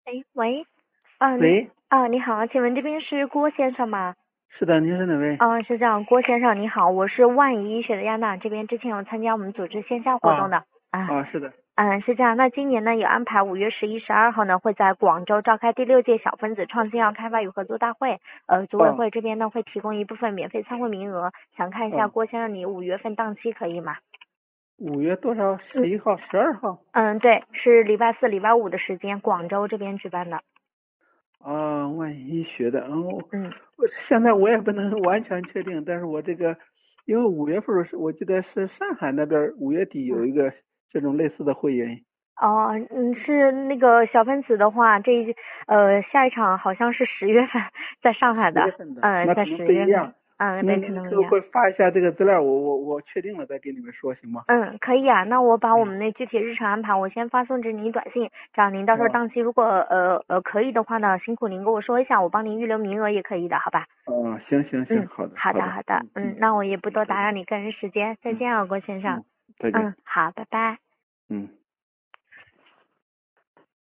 哎，喂，啊，你喂， 啊，你好，请问这边是郭先生吗？ 是的，您是哪位？ 啊，是这样，郭先生你好，我是万怡医学的亚娜，这边之前有参加我们组织线下活动啊的。啊， 是的。 是这样，那今年呢有安排5月11、12号呢会在广州召开第6届小分子创新药开发与合作大会，组委啊会这边呢会提供一部分免费参会名额，想看一下啊， 郭先生你5月份档期可以吗？ 5月多少？ 嗯 11号、12号？ 对，是礼拜四、礼拜五的时间，广州这边举办的。 啊，万一学的， 嗯。 现在我也不能完全确定，但是我这个，因为5月份我记得是上海那边5月底有一个这种类似的会议。 哦，是那个小分子的话，下一场好像是10月份，在上海的， 10月份的，那在可能十月份， 不一样。 对， 您可能一样。 可不可以发一下这个资料？我确定了再给你们说，行吗？ 可以啊，那我把我嗯。 们那具体日程安排，我先发送至您短信，这样您到时候啊档期如果可以的话呢，辛苦您跟我说一下，我帮您预留名额也可以的，好吧？ 行行行， 嗯， 好的好好的。 的好的，那我也不多再见。 打扰你个人时间，再嗯见啊，郭先生。 再见。 好，拜拜。 嗯。